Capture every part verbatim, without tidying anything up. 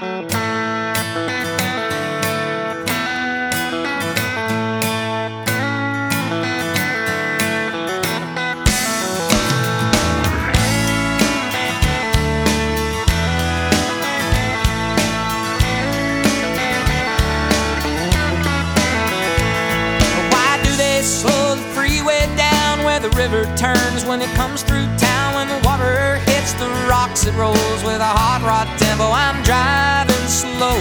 The river turns when it comes through town. When the water hits the rocks, it rolls with a hot rod tempo. I'm driving slow.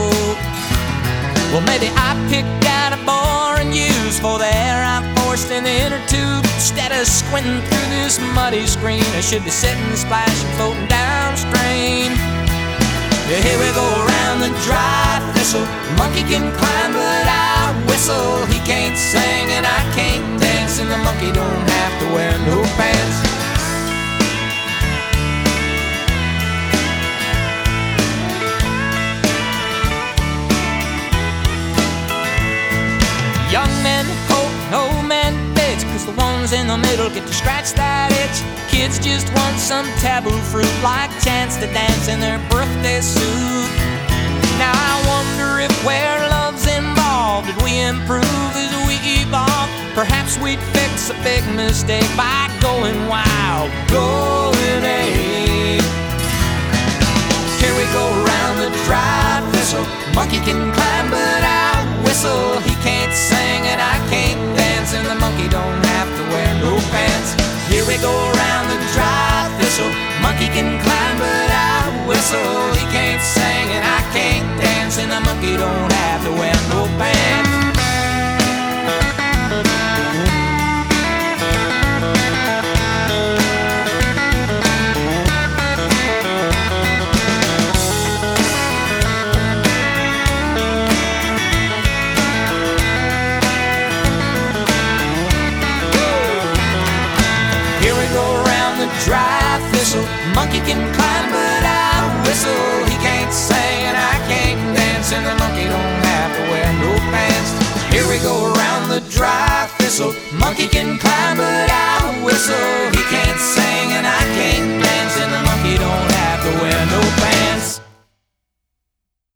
Well, maybe I picked out a boring use for the air I'm forced in the inner tube. Instead of squinting through this muddy screen, I should be sitting, splashing, floating downstream. Yeah, here we go around the dry thistle. Monkey can climb, but I whistle. He can't sing and I can't dance, and the monkey don't have to wear no pants. Young men hope, old men bitch, 'cause the ones in the middle get to scratch that itch. Kids just want some taboo fruit, like chance to dance in their birthday suit. Now I wonder if where love's involved, did we improve as we evolve? Perhaps we'd fix a big mistake by going wild, going ape. Here we go around the dry thistle. Monkey can climb, but I whistle. He can't sing and I can't dance, and the monkey don't have to wear no pants. Here we go around the dry thistle. Monkey can climb, but I whistle. He can't sing and I can't dance, and the monkey don't have to wear no pants. Dry thistle, monkey can climb, but I whistle. He can't sing and I can't dance, and the monkey don't have to wear no pants. Here we go around the dry thistle. Monkey can climb,